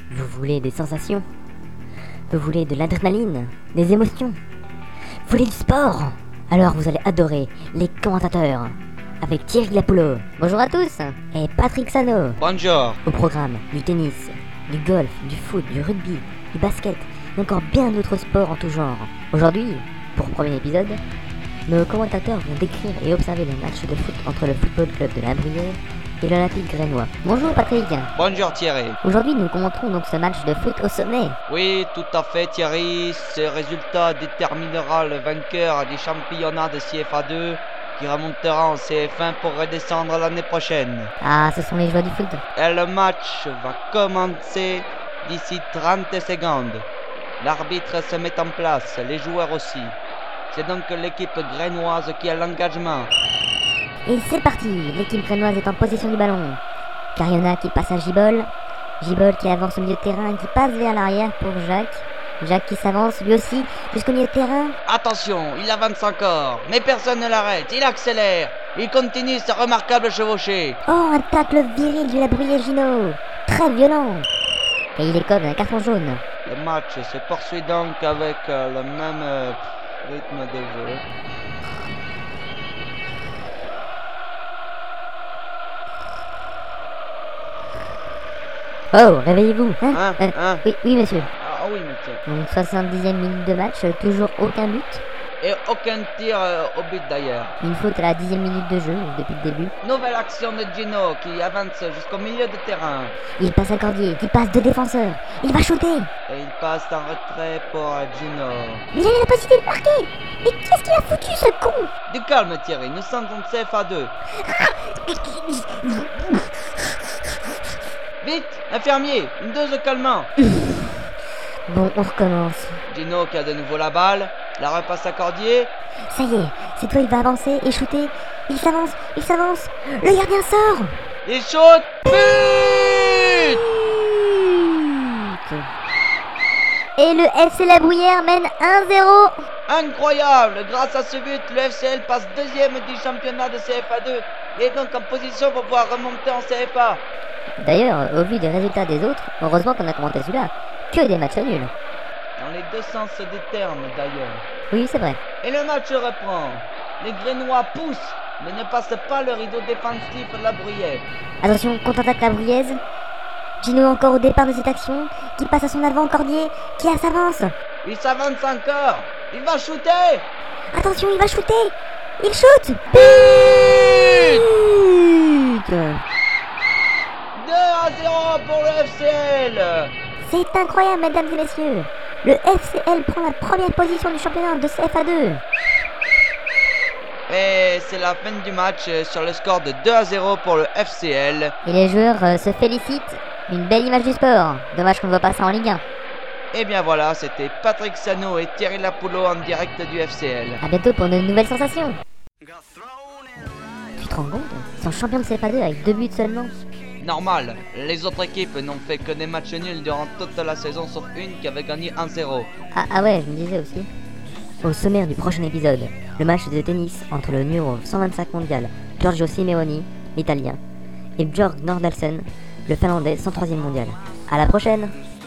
Vous voulez des sensations? Vous voulez de l'adrénaline? Des émotions? Vous voulez du sport? Alors vous allez adorer les commentateurs avec Thierry Lapoulot. Bonjour à tous. Et Patrick Sano. Bonjour. Au programme du tennis, du golf, du foot, du rugby, du basket et encore bien d'autres sports en tout genre. Aujourd'hui, pour le premier épisode, nos commentateurs vont décrire et observer le match de foot entre le Football Club de La Bruyère et l'Olympique Grennois. Bonjour Patrick. Bonjour Thierry. Aujourd'hui, nous commenterons donc ce match de foot au sommet. Oui, tout à fait Thierry. Ce résultat déterminera le vainqueur du championnat de CFA2 qui remontera en CF1 pour redescendre l'année prochaine. Ah, ce sont les joies du foot. Et le match va commencer d'ici 30 secondes. L'arbitre se met en place, les joueurs aussi. C'est donc l'équipe grennoise qui a l'engagement. Et c'est parti. L'équipe grennoise est en possession du ballon. Cariona qui passe à Gibol. Gibol qui avance au milieu de terrain et qui passe vers l'arrière pour Jacques. Jacques qui s'avance lui aussi jusqu'au milieu de terrain. Attention, il avance encore, mais personne ne l'arrête, il accélère. Il continue sa remarquable chevauchée. Oh, un tacle viril du La Bruyère Gino. Très violent. Et il écope d'un carton jaune. Le match se poursuit donc avec le même rythme de jeu. Oh, réveillez-vous. Hein Oui, monsieur. Ah oui, monsieur. Donc 70e minute de match, toujours aucun but. Et aucun tir au but d'ailleurs. Une faute à la 10e minute de jeu depuis le début. Nouvelle action de Gino qui avance jusqu'au milieu de terrain. Il passe à Cordier, qui passe de défenseur. Il va shooter. Et il passe en retrait pour Gino. Il avait la possibilité de marquer. Mais qu'est-ce qu'il a foutu ce con? Du calme Thierry, nous sommes en CFA2. Vite, infirmier, une dose de calmant. Bon, on recommence. Gino qui a de nouveau la balle, la repasse à Cordier. Ça y est, c'est toi, il va avancer et shooter. Il s'avance. Le gardien sort. Il shoot. But! Et le FC La Bruyère mène 1-0. Incroyable! Grâce à ce but, le FCL passe deuxième du championnat de CFA2 et est donc en position pour pouvoir remonter en CFA. D'ailleurs, au vu des résultats des autres, heureusement qu'on a commenté celui-là. Que des matchs nuls. Dans les deux sens des termes d'ailleurs. Oui, c'est vrai. Et le match reprend. Les Grennois poussent, mais ne passent pas le rideau défensif de La Bruyère. Attention, contre-attaque La Bruyère. Gino encore au départ de cette action, qui passe à son avant Cordier, qui s'avance. Il s'avance encore. Il va shooter. Attention, il va shooter. Il shoot. But! 2-0 pour le FCL. C'est incroyable, mesdames et messieurs. Le FCL prend la première position du championnat de CFA2. Et c'est la fin du match sur le score de 2-0 pour le FCL. Et les joueurs se félicitent. Une belle image du sport. Dommage qu'on ne voit pas ça en Ligue 1. Et bien voilà, c'était Patrick Sano et Thierry Lapoulot en direct du FCL. A bientôt pour de nouvelles sensations. Tu te rends compte? Ils sont champions de CFA2 avec 2 buts seulement. Normal, les autres équipes n'ont fait que des matchs nuls durant toute la saison sauf une qui avait gagné 1-0. Ah ouais, je me disais aussi. Au sommaire du prochain épisode, le match de tennis entre le numéro 125 mondial Giorgio Simeoni, l'italien, et Björn Nordalsen, le finlandais 103e mondial. À la prochaine!